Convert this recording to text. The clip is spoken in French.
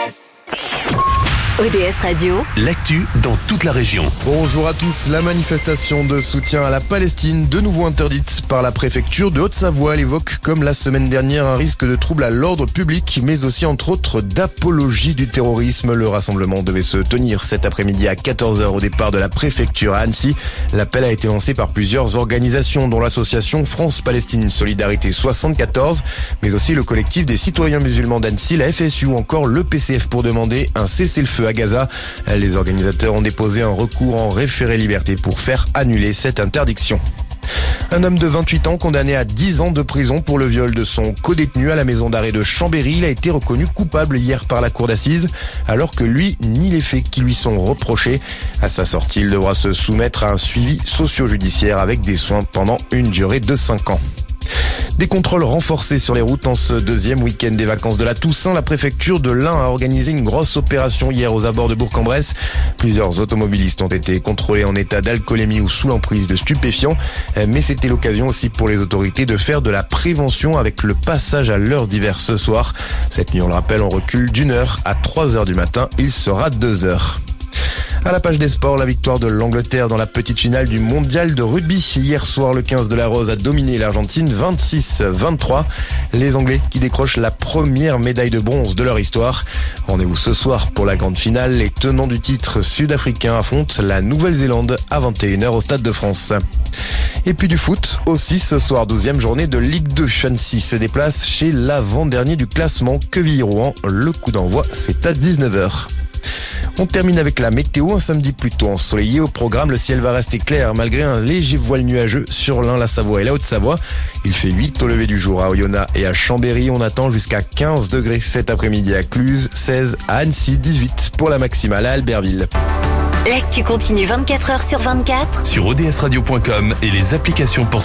ODS Radio, l'actu dans toute la région. Bonjour à tous. La manifestation de soutien à la Palestine, de nouveau interdite par la préfecture de Haute-Savoie, elle évoque, comme la semaine dernière, un risque de trouble à l'ordre public, mais aussi entre autres d'apologie du terrorisme. Le rassemblement devait se tenir cet après-midi à 14h au départ de la préfecture à Annecy. L'appel a été lancé par plusieurs organisations, dont l'association France-Palestine Solidarité 74, mais aussi le collectif des citoyens musulmans d'Annecy, la FSU ou encore le PCF pour demander un cessez-le-feu à Gaza. Les organisateurs ont déposé un recours en référé liberté pour faire annuler cette interdiction. Un homme de 28 ans condamné à 10 ans de prison pour le viol de son codétenu à la maison d'arrêt de Chambéry. Il a été reconnu coupable hier par la cour d'assises, alors que lui nie les faits qui lui sont reprochés. À sa sortie, il devra se soumettre à un suivi socio-judiciaire avec des soins pendant une durée de 5 ans. Des contrôles renforcés sur les routes en ce deuxième week-end des vacances de la Toussaint. La préfecture de l'Ain a organisé une grosse opération hier aux abords de Bourg-en-Bresse. Plusieurs automobilistes ont été contrôlés en état d'alcoolémie ou sous l'emprise de stupéfiants. Mais c'était l'occasion aussi pour les autorités de faire de la prévention avec le passage à l'heure d'hiver ce soir. Cette nuit, on le rappelle, on recule d'1 heure à 3 heures du matin. Il sera 2 heures. À la page des sports, la victoire de l'Angleterre dans la petite finale du mondial de rugby. Hier soir, le 15 de la Rose a dominé l'Argentine 26-23. Les Anglais qui décrochent la première médaille de bronze de leur histoire. Rendez-vous ce soir pour la grande finale. Les tenants du titre sud-africain affrontent la Nouvelle-Zélande à 21h au Stade de France. Et puis du foot, aussi ce soir, 12e journée de Ligue 2. Annecy se déplace chez l'avant-dernier du classement, Quevilly-Rouen. Le coup d'envoi, c'est à 19h. On termine avec la météo, un samedi plutôt ensoleillé. Au programme, le ciel va rester clair malgré un léger voile nuageux sur l'Ain, la Savoie et la Haute-Savoie. Il fait 8 au lever du jour à Oyonnax et à Chambéry. On attend jusqu'à 15 degrés cet après-midi à Cluse, 16 à Annecy, 18 pour la maximale à Albertville. l'actu continue 24h sur 24 Sur odsradio.com et les applications pour